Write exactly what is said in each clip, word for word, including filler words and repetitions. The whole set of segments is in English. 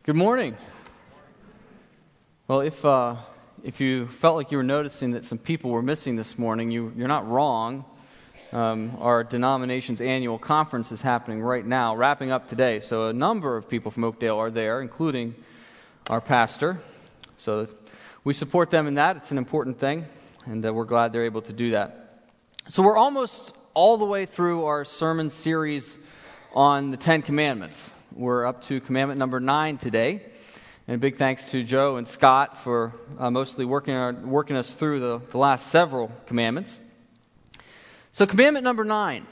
Good morning. Well, if uh, if you felt like you were noticing that some people were missing this morning, you, you're not wrong. Um, our denomination's annual conference is happening right now, wrapping up today. So a number of people from Oakdale are there, including our pastor. So we support them in that. It's an important thing, and uh, we're glad they're able to do that. So we're almost all the way through our sermon series on the Ten Commandments. We're up to commandment number nine today. And a big thanks to Joe and Scott for uh, mostly working our, working us through the, the last several commandments. So commandment number nine.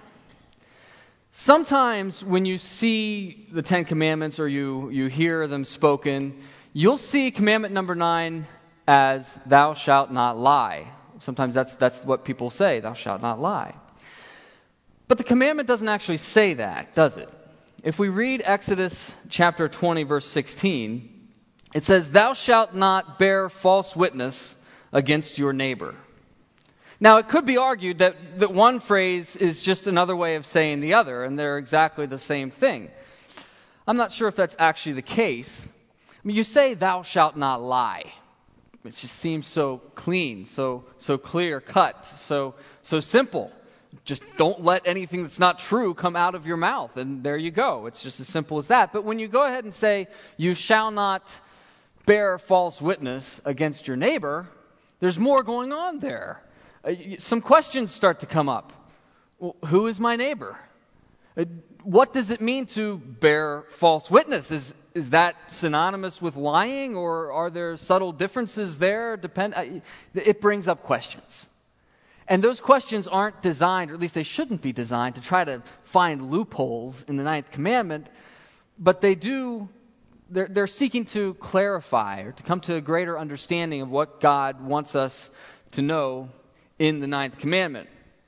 Sometimes when you see the Ten Commandments or you, you hear them spoken, you'll see commandment number nine as thou shalt not lie. Sometimes that's that's what people say, thou shalt not lie. But the commandment doesn't actually say that, does it? If we read Exodus chapter twenty, verse sixteen, it says, thou shalt not bear false witness against your neighbor. Now, it could be argued that, that one phrase is just another way of saying the other, and they're exactly the same thing. I'm not sure if that's actually the case. I mean, you say, thou shalt not lie. It just seems so clean, so so clear cut, so so simple. Just don't let anything that's not true come out of your mouth, and there you go. It's just as simple as that. But when you go ahead and say, you shall not bear false witness against your neighbor, there's more going on there. Uh, some questions start to come up. Well, who is my neighbor? Uh, what does it mean to bear false witness? Is is that synonymous with lying, or are there subtle differences there? Depend. Uh, it brings up questions. And those questions aren't designed, or at least they shouldn't be designed, to try to find loopholes in the ninth commandment, but they do, they're, they're seeking to clarify or to come to a greater understanding of what God wants us to know in the ninth commandment.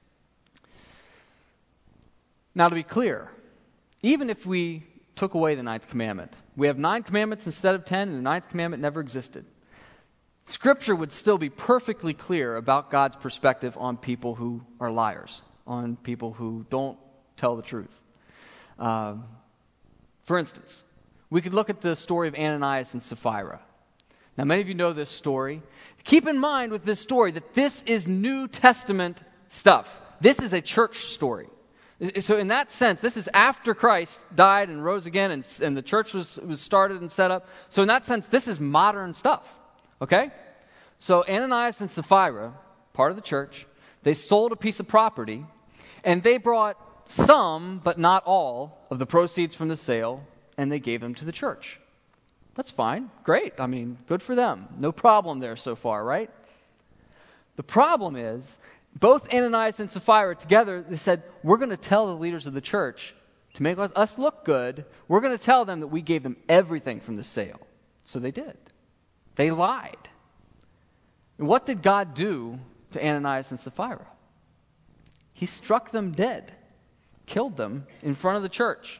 Now, to be clear, even if we took away the ninth commandment, we have nine commandments instead of ten, and the ninth commandment never existed. Scripture would still be perfectly clear about God's perspective on people who are liars, on people who don't tell the truth. Uh, for instance, we could look at the story of Ananias and Sapphira. Now, many of you know this story. Keep in mind with this story that this is New Testament stuff. This is a church story. So in that sense, this is after Christ died and rose again, and, and the church was, was started and set up. So in that sense, this is modern stuff. Okay? So Ananias and Sapphira, part of the church, they sold a piece of property, and they brought some, but not all, of the proceeds from the sale, and they gave them to the church. That's fine. Great. I mean, good for them. No problem there so far, right? The problem is, both Ananias and Sapphira together, they said, we're going to tell the leaders of the church, to make us look good, we're going to tell them that we gave them everything from the sale. So they did. They lied. And what did God do to Ananias and Sapphira? He struck them dead, killed them in front of the church.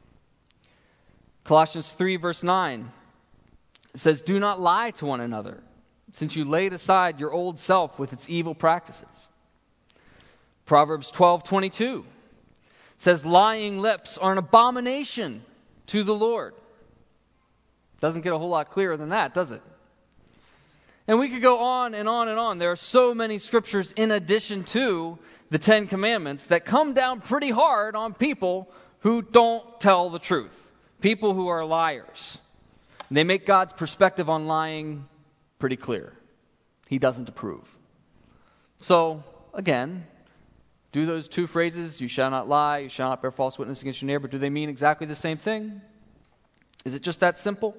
Colossians three, verse nine, it says, do not lie to one another, since you laid aside your old self with its evil practices. Proverbs twelve, twenty-two says, lying lips are an abomination to the Lord. Doesn't get a whole lot clearer than that, does it? And we could go on and on and on. There are so many scriptures in addition to the Ten Commandments that come down pretty hard on people who don't tell the truth. People who are liars. And they make God's perspective on lying pretty clear. He doesn't approve. So, again, do those two phrases, you shall not lie, you shall not bear false witness against your neighbor, do they mean exactly the same thing? Is it just that simple?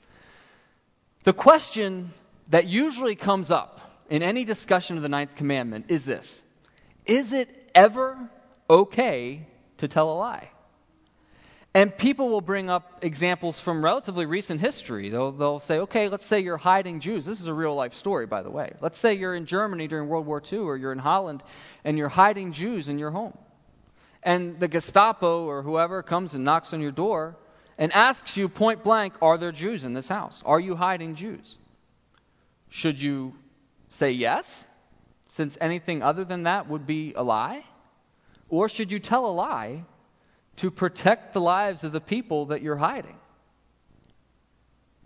The question that usually comes up in any discussion of the ninth commandment is this: is it ever okay to tell a lie? And people will bring up examples from relatively recent history. They'll, they'll say, okay, let's say you're hiding Jews. This is a real life story, by the way. Let's say you're in Germany during World War Two, or you're in Holland, and you're hiding Jews in your home. And the Gestapo or whoever comes and knocks on your door and asks you point blank, are there Jews in this house? Are you hiding Jews? Should you say yes, since anything other than that would be a lie? Or should you tell a lie to protect the lives of the people that you're hiding?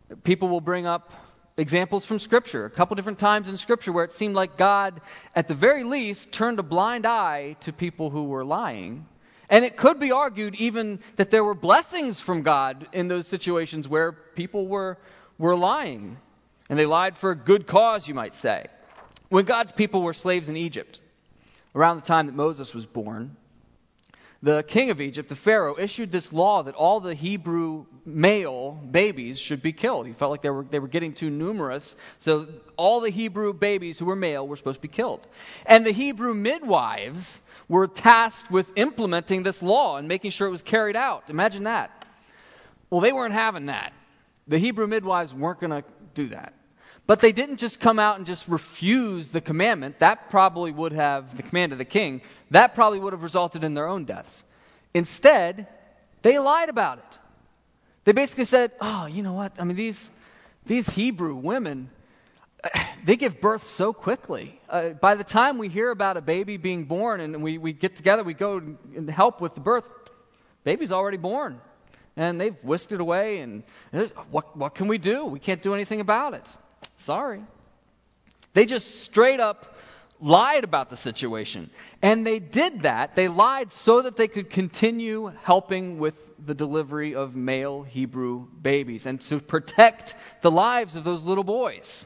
People will bring up examples from Scripture, a couple different times in Scripture where it seemed like God, at the very least, turned a blind eye to people who were lying. And it could be argued even that there were blessings from God in those situations where people were, were lying. And they lied for a good cause, you might say. When God's people were slaves in Egypt, around the time that Moses was born, the king of Egypt, the Pharaoh, issued this law that all the Hebrew male babies should be killed. He felt like they were they were getting too numerous, so all the Hebrew babies who were male were supposed to be killed. And the Hebrew midwives were tasked with implementing this law and making sure it was carried out. Imagine that. Well, they weren't having that. The Hebrew midwives weren't going to do that. But they didn't just come out and just refuse the commandment. That probably would have, the command of the king, that probably would have resulted in their own deaths. Instead, they lied about it. They basically said, oh, you know what? I mean, these these Hebrew women, they give birth so quickly. Uh, by the time we hear about a baby being born and we, we get together, we go and help with the birth, baby's already born. And they've whisked it away, and what what can we do? We can't do anything about it. Sorry. They just straight up lied about the situation. And they did that. They lied so that they could continue helping with the delivery of male Hebrew babies and to protect the lives of those little boys.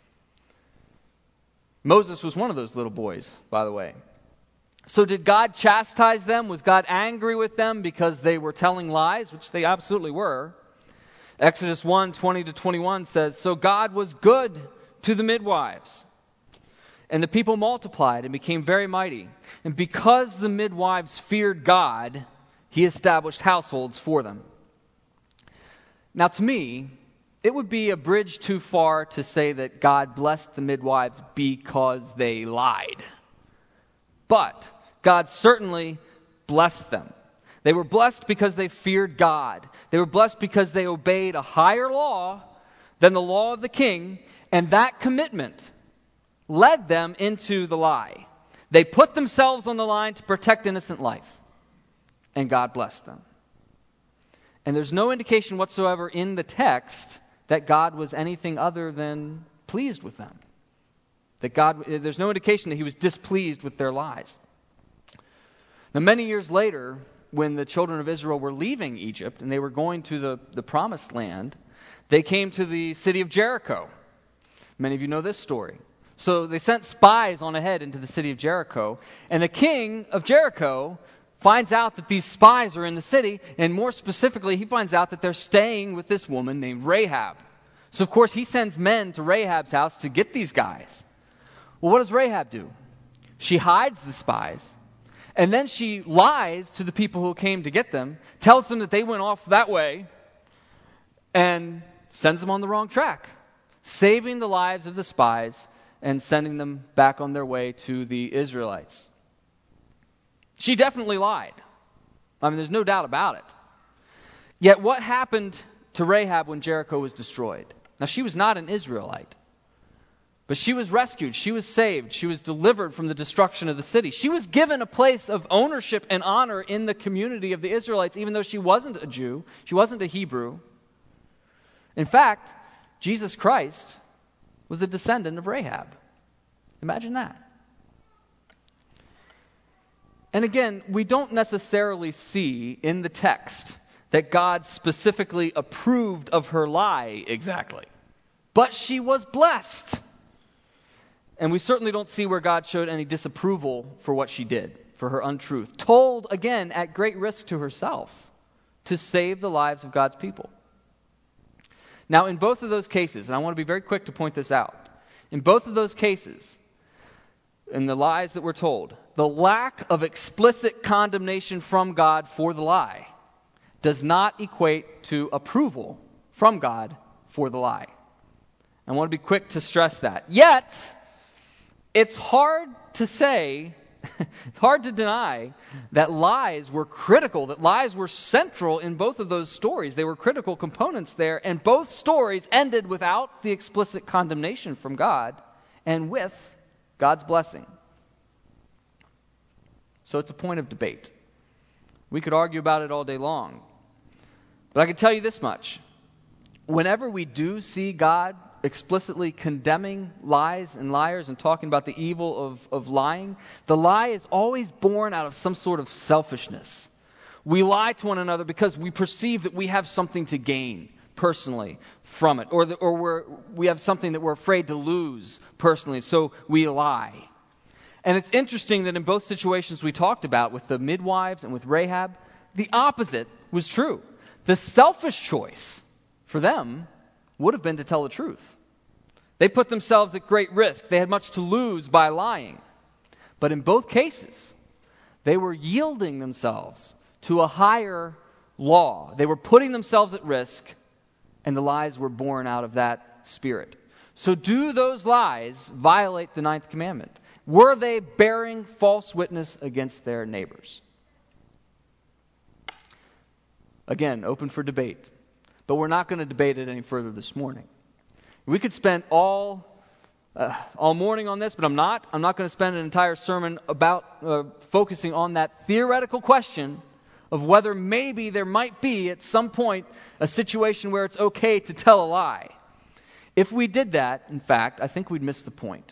Moses was one of those little boys, by the way. So did God chastise them? Was God angry with them because they were telling lies, which they absolutely were? Exodus one, twenty to twenty-one says, so God was good to the midwives, and the people multiplied and became very mighty. And because the midwives feared God, he established households for them. Now to me, it would be a bridge too far to say that God blessed the midwives because they lied. But God certainly blessed them. They were blessed because they feared God. They were blessed because they obeyed a higher law than the law of the king, and that commitment led them into the lie. They put themselves on the line to protect innocent life, and God blessed them. And there's no indication whatsoever in the text that God was anything other than pleased with them. That God, there's no indication that he was displeased with their lies. Now, many years later, when the children of Israel were leaving Egypt and they were going to the, the promised land, they came to the city of Jericho. Many of you know this story. So they sent spies on ahead into the city of Jericho, and the king of Jericho finds out that these spies are in the city, and more specifically, he finds out that they're staying with this woman named Rahab. So of course, he sends men to Rahab's house to get these guys. Well, what does Rahab do? She hides the spies. And then she lies to the people who came to get them, tells them that they went off that way, and sends them on the wrong track, saving the lives of the spies and sending them back on their way to the Israelites. She definitely lied. I mean, there's no doubt about it. Yet what happened to Rahab when Jericho was destroyed? Now, she was not an Israelite. But she was rescued. She was saved. She was delivered from the destruction of the city. She was given a place of ownership and honor in the community of the Israelites, even though she wasn't a Jew. She wasn't a Hebrew. In fact, Jesus Christ was a descendant of Rahab. Imagine that. And again, we don't necessarily see in the text that God specifically approved of her lie exactly. But she was blessed. And we certainly don't see where God showed any disapproval for what she did, for her untruth. Told, again, at great risk to herself, to save the lives of God's people. Now, in both of those cases, and I want to be very quick to point this out, in both of those cases, in the lies that were told, the lack of explicit condemnation from God for the lie does not equate to approval from God for the lie. I want to be quick to stress that. Yet, it's hard to say, it's hard to deny that lies were critical, that lies were central in both of those stories. They were critical components there, and both stories ended without the explicit condemnation from God and with God's blessing. So it's a point of debate. We could argue about it all day long. But I can tell you this much. whenever we do see God explicitly condemning lies and liars and talking about the evil of, of lying, the lie is always born out of some sort of selfishness. We lie to one another because we perceive that we have something to gain personally from it, or, the, or we're, we have something that we're afraid to lose personally, so we lie. And it's interesting that in both situations we talked about, with the midwives and with Rahab, the opposite was true. The selfish choice for them would have been to tell the truth. They put themselves at great risk. They had much to lose by lying. But in both cases, they were yielding themselves to a higher law. They were putting themselves at risk, and the lies were born out of that spirit. So do those lies violate the ninth commandment? Were they bearing false witness against their neighbors? Again, open for debate. But we're not going to debate it any further this morning. We could spend all uh, all morning on this, but I'm not. I'm not going to spend an entire sermon about uh, focusing on that theoretical question of whether maybe there might be at some point a situation where it's okay to tell a lie. If we did that, in fact, I think we'd miss the point.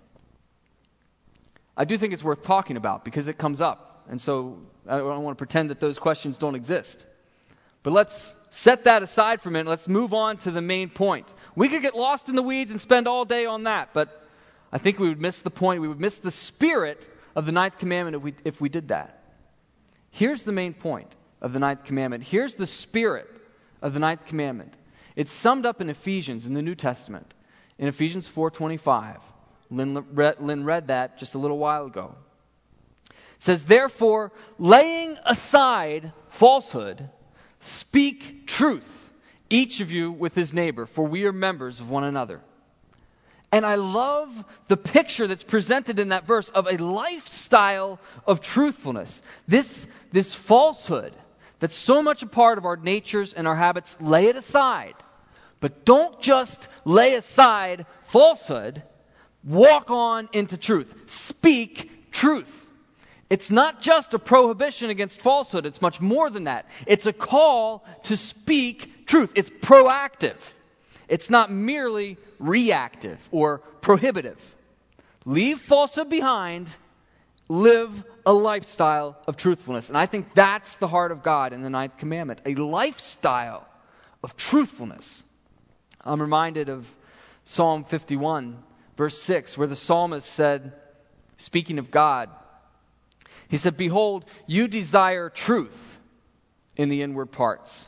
I do think it's worth talking about because it comes up. And so I don't want to pretend that those questions don't exist. But let's set that aside for a minute. Let's move on to the main point. We could get lost in the weeds and spend all day on that, but I think we would miss the point. We would miss the spirit of the ninth commandment if we, if we did that. Here's the main point of the ninth commandment. Here's the spirit of the ninth commandment. It's summed up in Ephesians in the New Testament. In Ephesians four twenty-five. Lynn read, Lynn read that just a little while ago. It says, therefore, laying aside falsehood, speak truth, each of you with his neighbor, for we are members of one another. And I love the picture that's presented in that verse of a lifestyle of truthfulness. This, this falsehood that's so much a part of our natures and our habits, lay it aside. But don't just lay aside falsehood. Walk on into truth. Speak truth. It's not just a prohibition against falsehood. It's much more than that. It's a call to speak truth. It's proactive. It's not merely reactive or prohibitive. Leave falsehood behind. Live a lifestyle of truthfulness. And I think that's the heart of God in the ninth commandment. A lifestyle of truthfulness. I'm reminded of Psalm fifty-one, verse six, where the psalmist said, speaking of God, he said, behold, you desire truth in the inward parts.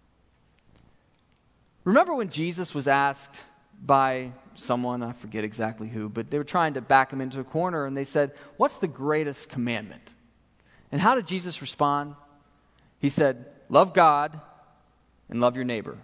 Remember when Jesus was asked by someone, I forget exactly who, but they were trying to back him into a corner, and they said, what's the greatest commandment? And how did Jesus respond? He said, love God and love your neighbor.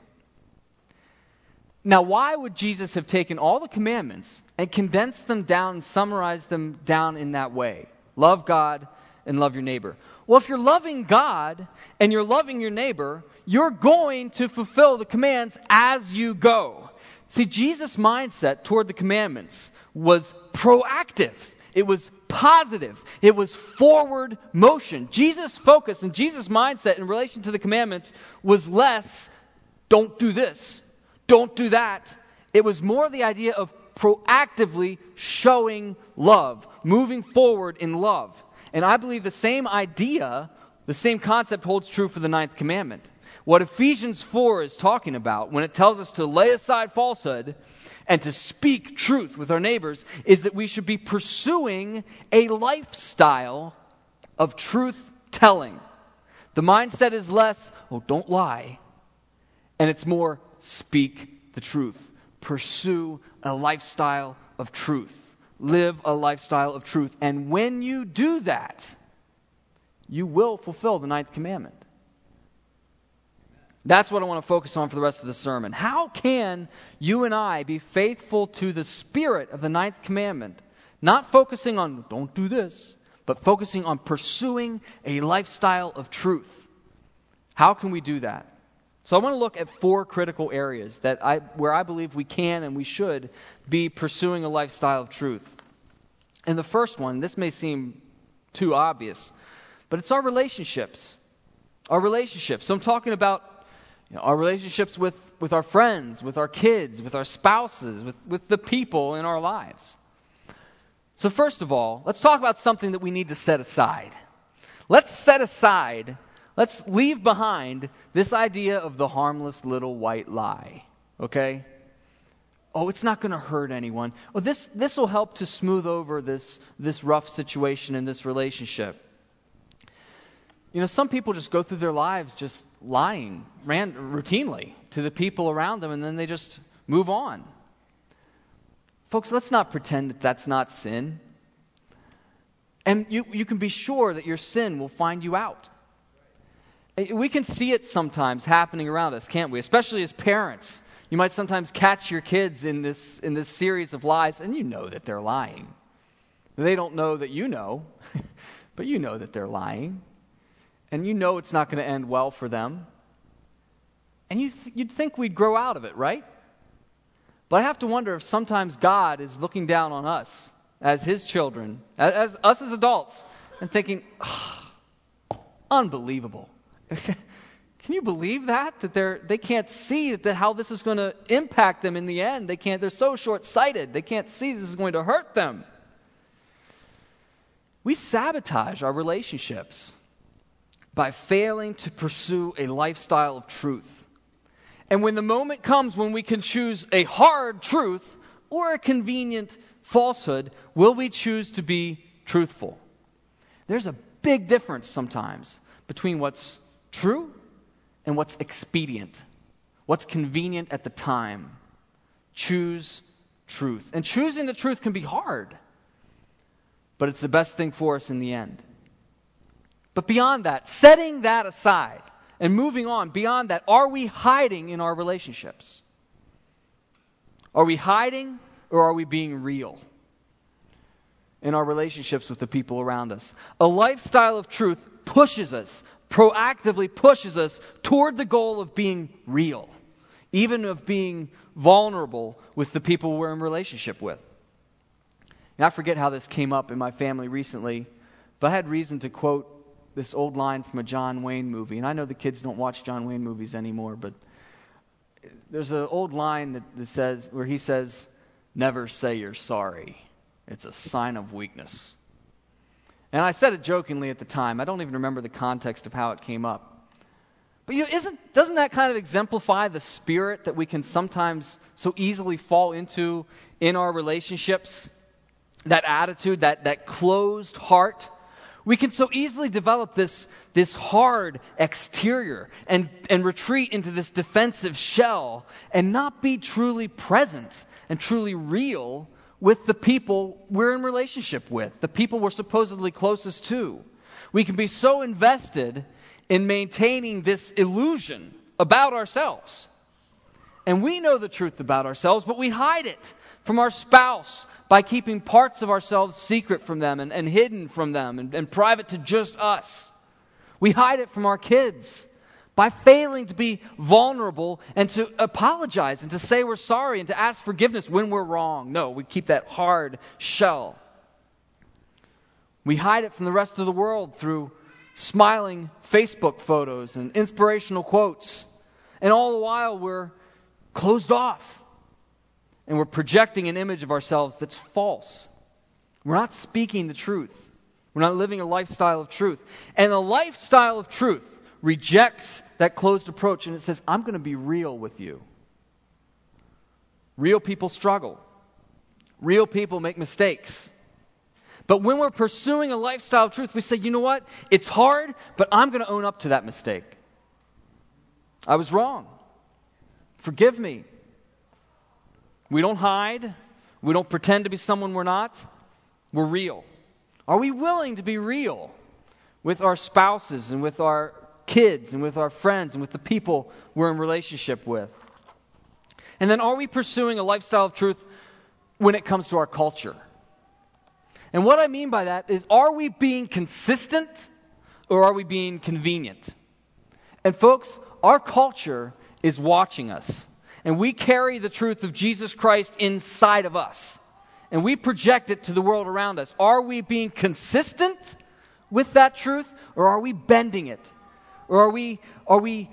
Now, why would Jesus have taken all the commandments and condensed them down and summarized them down in that way? Love God and love your neighbor. Well, if you're loving God and you're loving your neighbor, you're going to fulfill the commands as you go. See, Jesus' mindset toward the commandments was proactive. It was positive. It was forward motion. Jesus' focus and Jesus' mindset in relation to the commandments was less, don't do this, don't do that. It was more the idea of proactively showing love, moving forward in love. And I believe the same idea, the same concept holds true for the ninth commandment. What Ephesians four is talking about when it tells us to lay aside falsehood and to speak truth with our neighbors is that we should be pursuing a lifestyle of truth-telling. The mindset is less, oh, don't lie. And it's more, speak the truth. Pursue a lifestyle of truth. Live a lifestyle of truth. And when you do that, you will fulfill the ninth commandment. That's what I want to focus on for the rest of the sermon. How can you and I be faithful to the spirit of the ninth commandment? Not focusing on, don't do this, but focusing on pursuing a lifestyle of truth. How can we do that? So I want to look at four critical areas that I, where I believe we can and we should be pursuing a lifestyle of truth. And the first one, this may seem too obvious, but it's our relationships. Our relationships. So I'm talking about You know, our relationships with, with our friends, with our kids, with our spouses, with, with the people in our lives. So first of all, let's talk about something that we need to set aside. Let's set aside, let's leave behind this idea of the harmless little white lie. Okay? Oh, it's not going to hurt anyone. Oh, this this will help to smooth over this this rough situation in this relationship. You know, some people just go through their lives just lying ran, routinely to the people around them, and then they just move on. Folks, let's not pretend that that's not sin. And you, you can be sure that your sin will find you out. We can see it sometimes happening around us, can't we? Especially as parents. You might sometimes catch your kids in this in this series of lies, and you know that they're lying. They don't know that you know, but you know that they're lying. And you know it's not going to end well for them. And you th- you'd think we'd grow out of it, right? But I have to wonder if sometimes God is looking down on us as His children, as, as us as adults, and thinking, oh, unbelievable. Can you believe that? That they're they can't see that how this is going to impact them in the end. They can't. They're so short-sighted. They can't see this is going to hurt them. We sabotage our relationships by failing to pursue a lifestyle of truth. And when the moment comes when we can choose a hard truth or a convenient falsehood, will we choose to be truthful? There's a big difference sometimes between what's true and what's expedient, what's convenient at the time. Choose truth. And choosing the truth can be hard, but it's the best thing for us in the end. But beyond that, setting that aside and moving on, beyond that, are we hiding in our relationships? Are we hiding or are we being real in our relationships with the people around us? A lifestyle of truth pushes us, proactively pushes us toward the goal of being real, even of being vulnerable with the people we're in relationship with. And I forget how this came up in my family recently, but I had reason to quote this old line from a John Wayne movie. And I know the kids don't watch John Wayne movies anymore, but there's an old line that, that says, where he says, "Never say you're sorry. It's a sign of weakness." And I said it jokingly at the time. I don't even remember the context of how it came up. But you know, isn't doesn't that kind of exemplify the spirit that we can sometimes so easily fall into in our relationships? That attitude, that, that closed heart. We can so easily develop this, this hard exterior and, and retreat into this defensive shell and not be truly present and truly real with the people we're in relationship with, the people we're supposedly closest to. We can be so invested in maintaining this illusion about ourselves. And we know the truth about ourselves, but we hide it from our spouse by keeping parts of ourselves secret from them and, and hidden from them and, and private to just us. We hide it from our kids by failing to be vulnerable and to apologize and to say we're sorry and to ask forgiveness when we're wrong. No, we keep that hard shell. We hide it from the rest of the world through smiling Facebook photos and inspirational quotes. And all the while we're closed off. And we're projecting an image of ourselves that's false. We're not speaking the truth. We're not living a lifestyle of truth. And a lifestyle of truth rejects that closed approach, and it says, I'm going to be real with you. Real people struggle. Real people make mistakes. But when we're pursuing a lifestyle of truth, we say, you know what? It's hard, but I'm going to own up to that mistake. I was wrong. Forgive me. We don't hide. We don't pretend to be someone we're not. We're real. Are we willing to be real with our spouses and with our kids and with our friends and with the people we're in relationship with? And then are we pursuing a lifestyle of truth when it comes to our culture? And what I mean by that is, are we being consistent or are we being convenient? And folks, our culture is watching us. And we carry the truth of Jesus Christ inside of us. And we project it to the world around us. Are we being consistent with that truth? Or are we bending it? Or are we, are we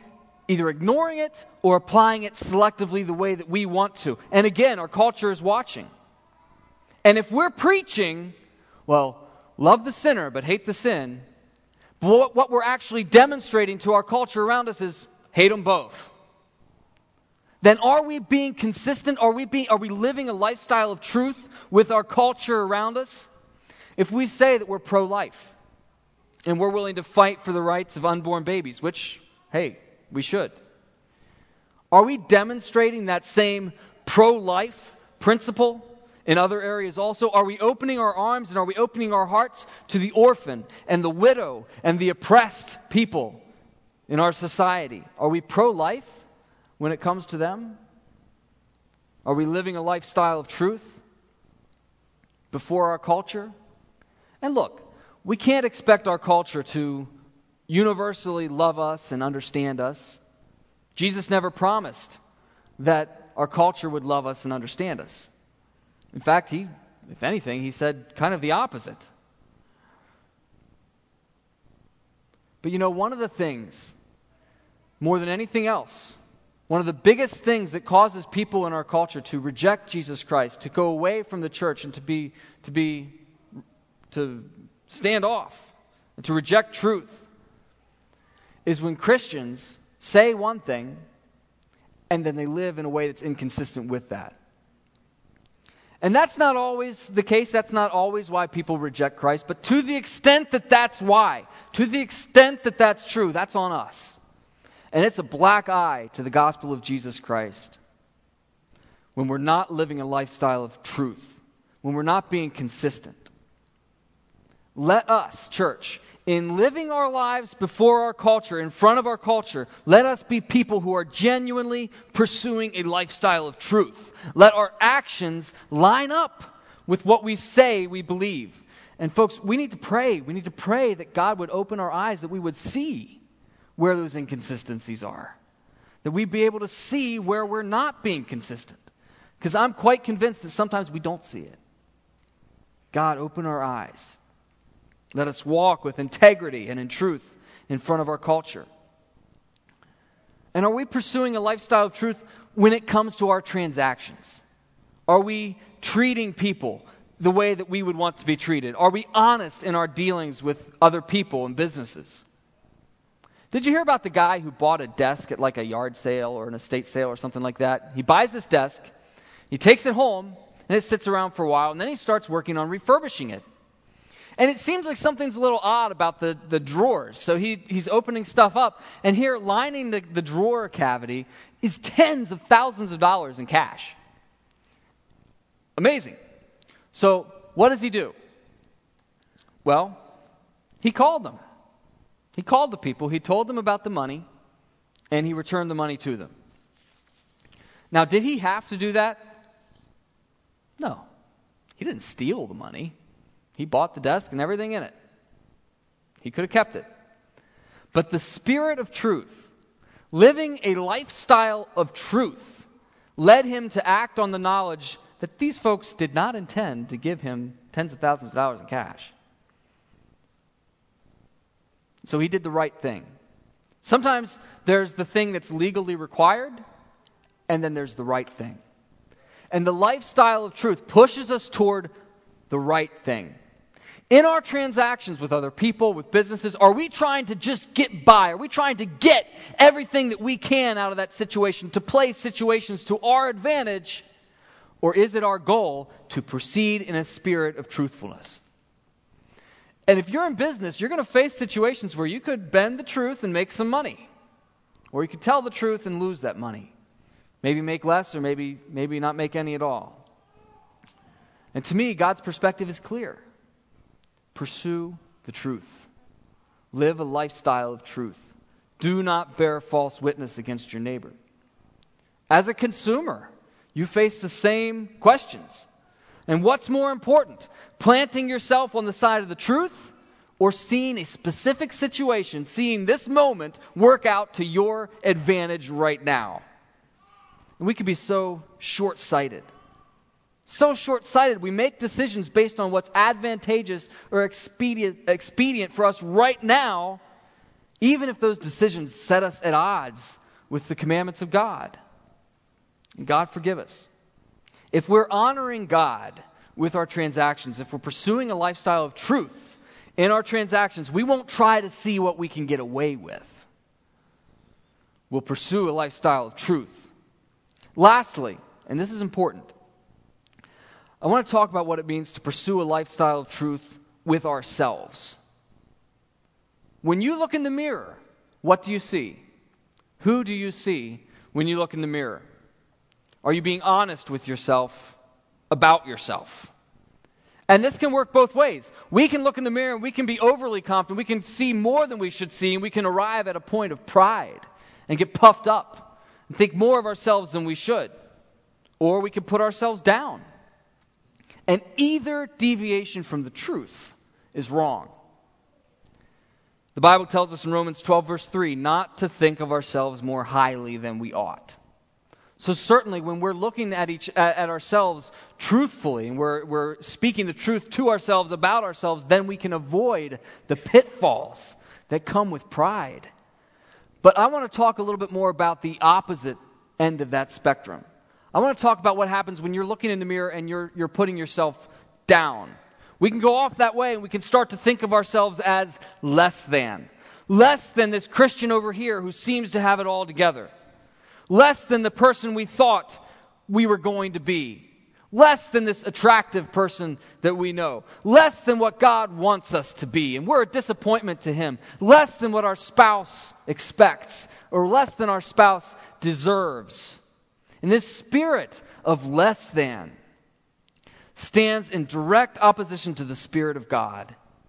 either ignoring it or applying it selectively the way that we want to. And again, our culture is watching. And if we're preaching, well, love the sinner but hate the sin, but what we're actually demonstrating to our culture around us is hate them both, then are we being consistent? Are we being, are we living a lifestyle of truth with our culture around us? If we say that we're pro-life and we're willing to fight for the rights of unborn babies, which, hey, we should, are we demonstrating that same pro-life principle in other areas also? Are we opening our arms and are we opening our hearts to the orphan and the widow and the oppressed people in our society? Are we pro-life when it comes to them? Are we living a lifestyle of truth before our culture? And look, we can't expect our culture to universally love us and understand us. Jesus never promised that our culture would love us and understand us. In fact, he, if anything, he said kind of the opposite. But you know, one of the things, more than anything else, one of the biggest things that causes people in our culture to reject Jesus Christ, to go away from the church and to be, to be, to stand off, and to reject truth, is when Christians say one thing and then they live in a way that's inconsistent with that. And that's not always the case. That's not always why people reject Christ. But to the extent that that's why, to the extent that that's true, that's on us. And it's a black eye to the gospel of Jesus Christ when we're not living a lifestyle of truth, when we're not being consistent. Let us, church, in living our lives before our culture, in front of our culture, let us be people who are genuinely pursuing a lifestyle of truth. Let our actions line up with what we say we believe. And folks, we need to pray. We need to pray that God would open our eyes, that we would see where those inconsistencies are. That we'd be able to see where we're not being consistent. Because I'm quite convinced that sometimes we don't see it. God, open our eyes. Let us walk with integrity and in truth in front of our culture. And are we pursuing a lifestyle of truth when it comes to our transactions? Are we treating people the way that we would want to be treated? Are we honest in our dealings with other people and businesses? Did you hear about the guy who bought a desk at like a yard sale or an estate sale or something like that? He buys this desk, he takes it home, and it sits around for a while, and then he starts working on refurbishing it. And it seems like something's a little odd about the, the drawers. So he, he's opening stuff up, and here lining the, the drawer cavity is tens of thousands of dollars in cash. Amazing. So what does he do? Well, he called them. He called the people, he told them about the money, and he returned the money to them. Now, did he have to do that? No. He didn't steal the money. He bought the desk and everything in it. He could have kept it. But the spirit of truth, living a lifestyle of truth, led him to act on the knowledge that these folks did not intend to give him tens of thousands of dollars in cash. So he did the right thing. Sometimes there's the thing that's legally required, and then there's the right thing. And the lifestyle of truth pushes us toward the right thing. In our transactions with other people, with businesses, are we trying to just get by? Are we trying to get everything that we can out of that situation, to play situations to our advantage? Or is it our goal to proceed in a spirit of truthfulness? And if you're in business, you're going to face situations where you could bend the truth and make some money. Or you could tell the truth and lose that money. Maybe make less or maybe, maybe not make any at all. And to me, God's perspective is clear. Pursue the truth. Live a lifestyle of truth. Do not bear false witness against your neighbor. As a consumer, you face the same questions. And what's more important? Planting yourself on the side of the truth or seeing a specific situation, seeing this moment work out to your advantage right now? And we could be so short-sighted. So short-sighted, we make decisions based on what's advantageous or expedient, expedient for us right now, even if those decisions set us at odds with the commandments of God. And God forgive us. If we're honoring God with our transactions, if we're pursuing a lifestyle of truth in our transactions, we won't try to see what we can get away with. We'll pursue a lifestyle of truth. Lastly, and this is important, I want to talk about what it means to pursue a lifestyle of truth with ourselves. When you look in the mirror, what do you see? Who do you see when you look in the mirror? Are you being honest with yourself about yourself? And this can work both ways. We can look in the mirror and we can be overly confident. We can see more than we should see, and we can arrive at a point of pride and get puffed up and think more of ourselves than we should. Or we can put ourselves down. And either deviation from the truth is wrong. The Bible tells us in Romans twelve, verse three, not to think of ourselves more highly than we ought. So certainly when we're looking at each at, at ourselves truthfully, and we're, we're speaking the truth to ourselves about ourselves, then we can avoid the pitfalls that come with pride. But I want to talk a little bit more about the opposite end of that spectrum. I want to talk about what happens when you're looking in the mirror and you're you're putting yourself down. We can go off that way and we can start to think of ourselves as less than. Less than this Christian over here who seems to have it all together. Less than the person we thought we were going to be. Less than this attractive person that we know. Less than what God wants us to be. And we're a disappointment to Him. Less than what our spouse expects. Or less than our spouse deserves. And this spirit of less than stands in direct opposition to the Spirit of God.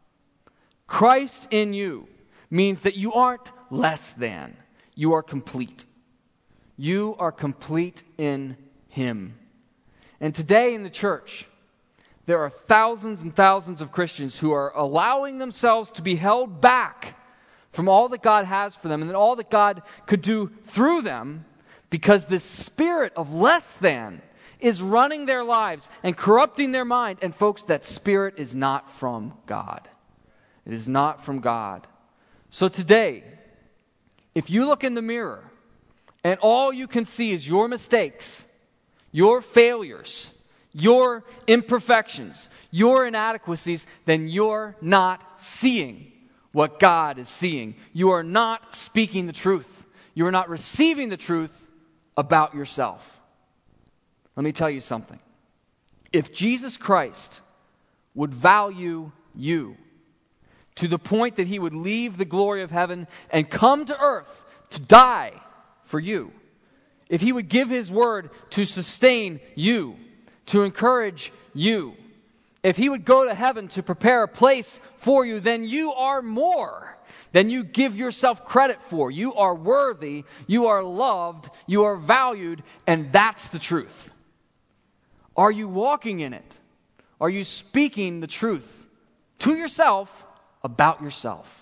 Christ in you means that you aren't less than. You are complete. You are complete in Him. And today in the church, there are thousands and thousands of Christians who are allowing themselves to be held back from all that God has for them and all that God could do through them because this spirit of less than is running their lives and corrupting their mind. And folks, that spirit is not from God. It is not from God. So today, if you look in the mirror and all you can see is your mistakes, your failures, your imperfections, your inadequacies, then you're not seeing what God is seeing. You are not speaking the truth. You are not receiving the truth about yourself. Let me tell you something. If Jesus Christ would value you to the point that He would leave the glory of heaven and come to earth to die for you, if He would give His word to sustain you, to encourage you, if He would go to heaven to prepare a place for you, then you are more than you give yourself credit for. You are worthy, you are loved, you are valued, and that's the truth. Are you walking in it? Are you speaking the truth to yourself about yourself?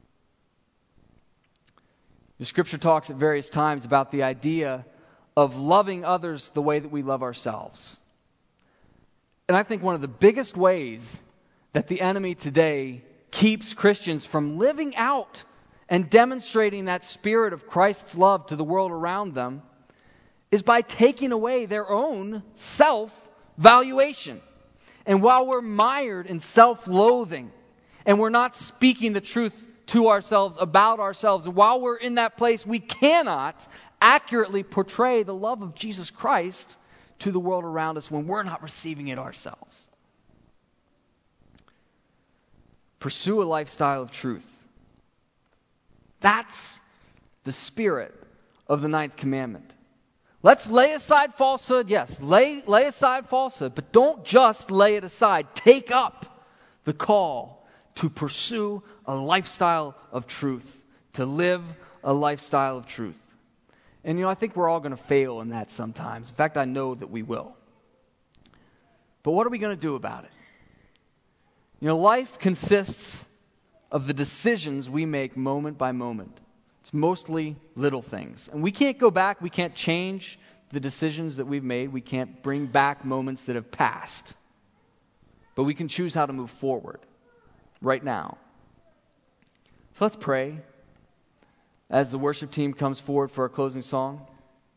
The Scripture talks at various times about the idea of loving others the way that we love ourselves. And I think one of the biggest ways that the enemy today keeps Christians from living out and demonstrating that spirit of Christ's love to the world around them is by taking away their own self-valuation. And while we're mired in self-loathing and we're not speaking the truth to ourselves about ourselves, and while we're in that place, we cannot accurately portray the love of Jesus Christ to the world around us when we're not receiving it ourselves. Pursue a lifestyle of truth. That's the spirit of the ninth commandment. Let's lay aside falsehood. Yes, lay, lay aside falsehood, but don't just lay it aside. Take up the call to pursue a lifestyle of truth, to live a lifestyle of truth. And, you know, I think we're all going to fail in that sometimes. In fact, I know that we will. But what are we going to do about it? You know, life consists of the decisions we make moment by moment. It's mostly little things. And we can't go back. We can't change the decisions that we've made. We can't bring back moments that have passed. But we can choose how to move forward right now. So let's pray. as the worship team comes forward for our closing song.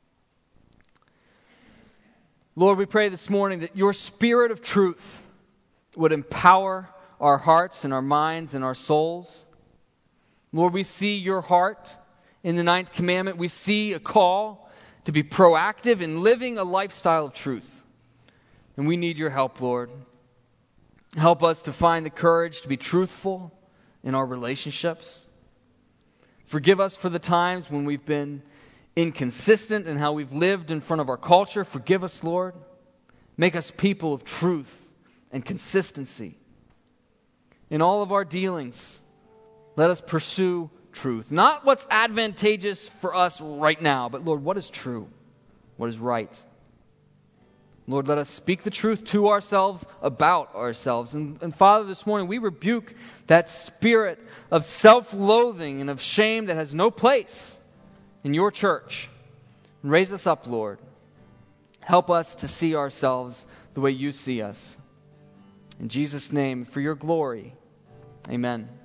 Lord, we pray this morning that your Spirit of truth would empower our hearts and our minds and our souls. Lord, we see your heart in the ninth commandment. We see a call to be proactive in living a lifestyle of truth. And we need your help, Lord. Help us to find the courage to be truthful in our relationships. Forgive us for the times when we've been inconsistent in how we've lived in front of our culture. Forgive us, Lord. Make us people of truth and consistency. In all of our dealings, let us pursue truth. Not what's advantageous for us right now, but Lord, what is true? What is right? Lord, let us speak the truth to ourselves about ourselves. And, and Father, this morning we rebuke that spirit of self-loathing and of shame that has no place in your church. And raise us up, Lord. Help us to see ourselves the way you see us. In Jesus' name, for your glory, amen.